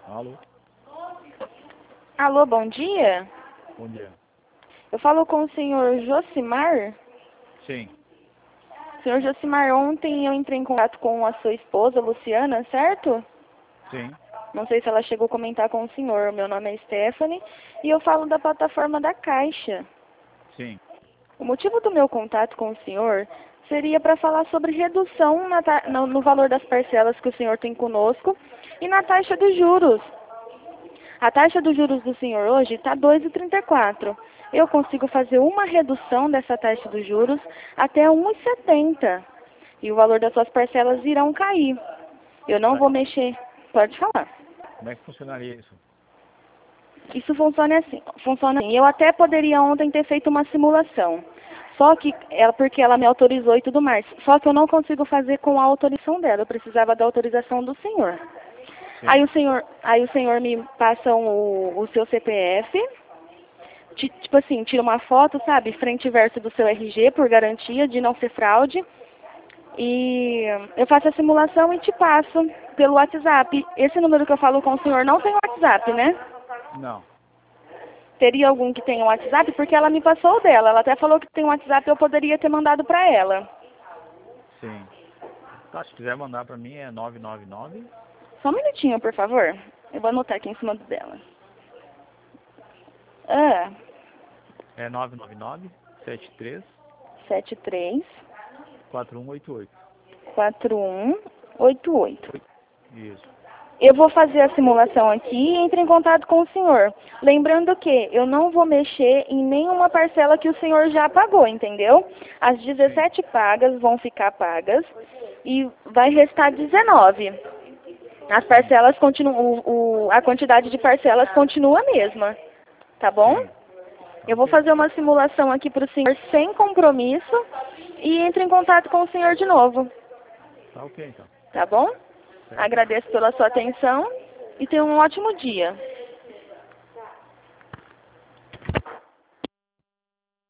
Alô? Alô, bom dia. Bom dia. Eu falo com o senhor Josimar. Sim. Senhor Josimar, ontem eu entrei em contato com a sua esposa, Luciana, certo? Sim. Não sei se ela chegou a comentar com o senhor. Meu nome é Stephanie e eu falo da plataforma da Caixa. Sim. O motivo do meu contato com o senhor seria para falar sobre redução no valor das parcelas que o senhor tem conosco e na taxa dos juros. A taxa dos juros do senhor hoje está 2,34. Eu consigo fazer uma redução dessa taxa dos juros até 1,70. E o valor das suas parcelas irão cair. Eu não vou mexer. Pode falar. Como é que funcionaria isso? Isso funciona assim. Eu até poderia ontem ter feito uma simulação. Só que porque ela me autorizou e tudo mais. Só que eu não consigo fazer com a autorização dela. Eu precisava da autorização do senhor. Sim. Aí o senhor me passa o seu CPF, tipo assim, tira uma foto, sabe, frente e verso do seu RG, por garantia de não ser fraude. E eu faço a simulação e te passo pelo WhatsApp. Esse número que eu falo com o senhor não tem WhatsApp, né? Não. Teria algum que tenha WhatsApp? Porque ela me passou o dela. Ela até falou que tem WhatsApp, eu poderia ter mandado para ela. Sim. Tá, se quiser mandar pra mim é 999. Só um minutinho, por favor. Eu vou anotar aqui em cima dela. Ah, É 999 73 73 4188. 4188. Isso. Eu vou fazer a simulação aqui e entre em contato com o senhor. Lembrando que eu não vou mexer em nenhuma parcela que o senhor já pagou, entendeu? As 17 pagas vão ficar pagas e vai restar 19. As parcelas continuam, a quantidade de parcelas continua a mesma, tá bom? Sim. Tá Eu vou ok. fazer uma simulação aqui para o senhor sem compromisso e entre em contato com o senhor de novo, Tá ok então. tá bom? Certo. Agradeço pela sua atenção e tenha um ótimo dia.